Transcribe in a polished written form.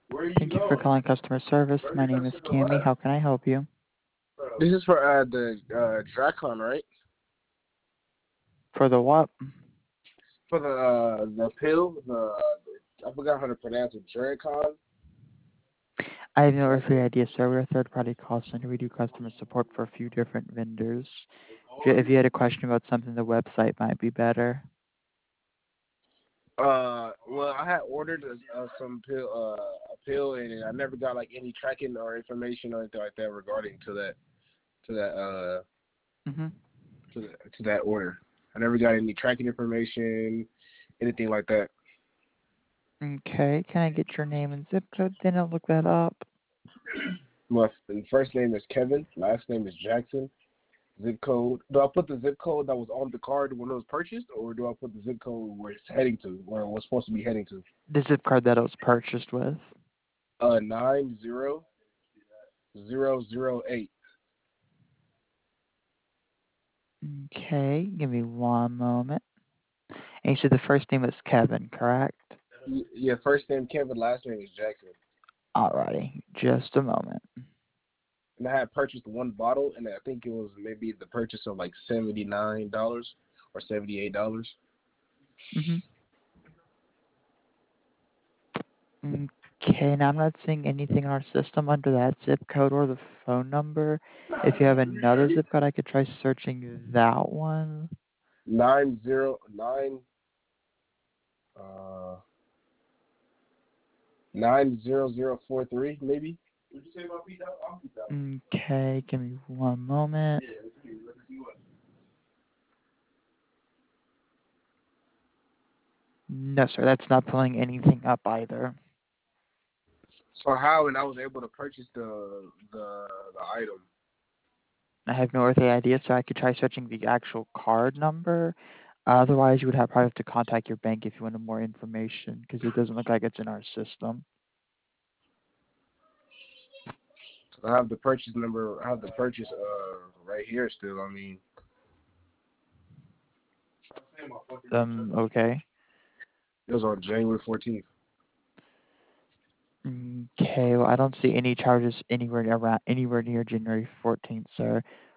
Thank you for calling customer service. My name is Cammy. How can I help you? This is for the Dracon, right? For the what? For the pill, I forgot how to pronounce it. Dracon. I have no earthly idea, sir. We're a third-party call center. We do customer support for a few different vendors. If you had a question about something, the website might be better. Well, I had ordered some pill, a pill, and I never got like any tracking or information or anything like that regarding to that Mm-hmm. to that order. I never got any tracking information, anything like that. Okay. Can I get your name and zip code? Then I'll look that up. My first name is Kevin. Last name is Jackson. Zip code. Do I put the zip code that was on the card when it was purchased, or do I put the zip code where it's heading to, where it was supposed to be heading to? The zip code that it was purchased with. 90008. Okay. Give me one moment. And you said the first name was Kevin, correct? Yeah, first name Kevin, last name is Jackson. Alrighty. Just a moment. And I had purchased one bottle, and I think it was maybe the purchase of like $79 or $78. Mm-hmm. Okay, now I'm not seeing anything in our system under that zip code or the phone number. If you have another zip code, I could try searching that one. 909 uh 90043 maybe. Okay, give me one moment. No, sir, that's not pulling anything up either. So how and I was able to purchase the item. I have no earthly idea, so I could try searching the actual card number. Otherwise, you would probably have to contact your bank if you wanted more information, because it doesn't look like it's in our system. I have the purchase number. I have the purchase right here still. I mean, Okay. it was on January 14th. Okay, well, I don't see any charges anywhere near January 14th, sir.